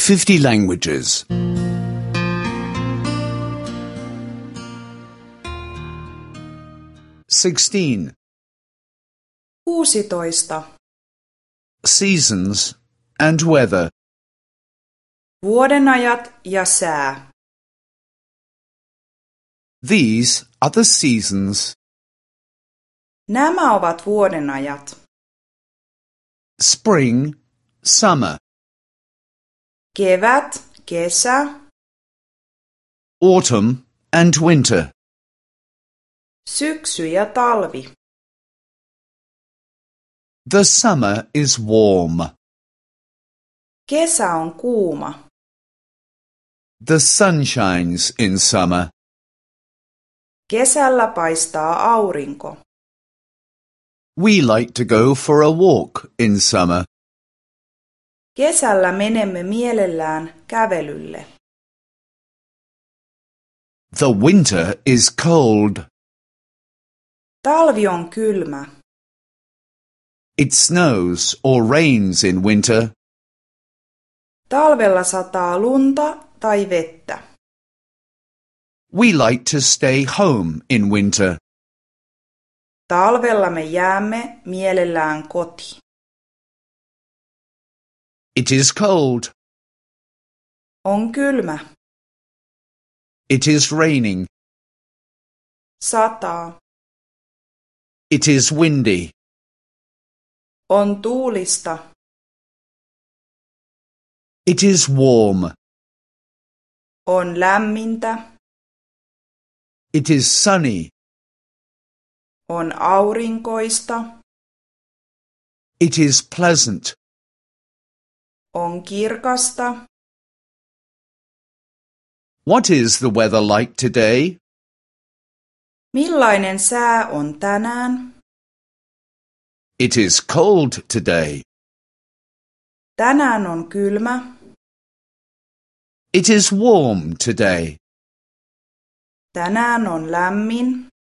50 languages. 16. 16. Seasons and weather. Vuodenajat ja sää. These are the seasons. Nämä ovat vuodenajat. Spring, summer. Kevät, kesä. Autumn and winter. Syksy ja talvi. The summer is warm. Kesä on kuuma. The sun shines in summer. Kesällä paistaa aurinko. We like to go for a walk in summer. Kesällä menemme mielellään kävelylle. The winter is cold. Talvi on kylmä. It snows or rains in winter. Talvella sataa lunta tai vettä. We like to stay home in winter. Talvella me jäämme mielellään kotiin. It is cold. On kylmä. It is raining. Sataa. It is windy. On tuulista. It is warm. On lämmintä. It is sunny. On aurinkoista. It is pleasant. On kirkasta. What is the weather like today? Millainen sää on tänään? It is cold today. Tänään on kylmä. It is warm today. Tänään on lämmin.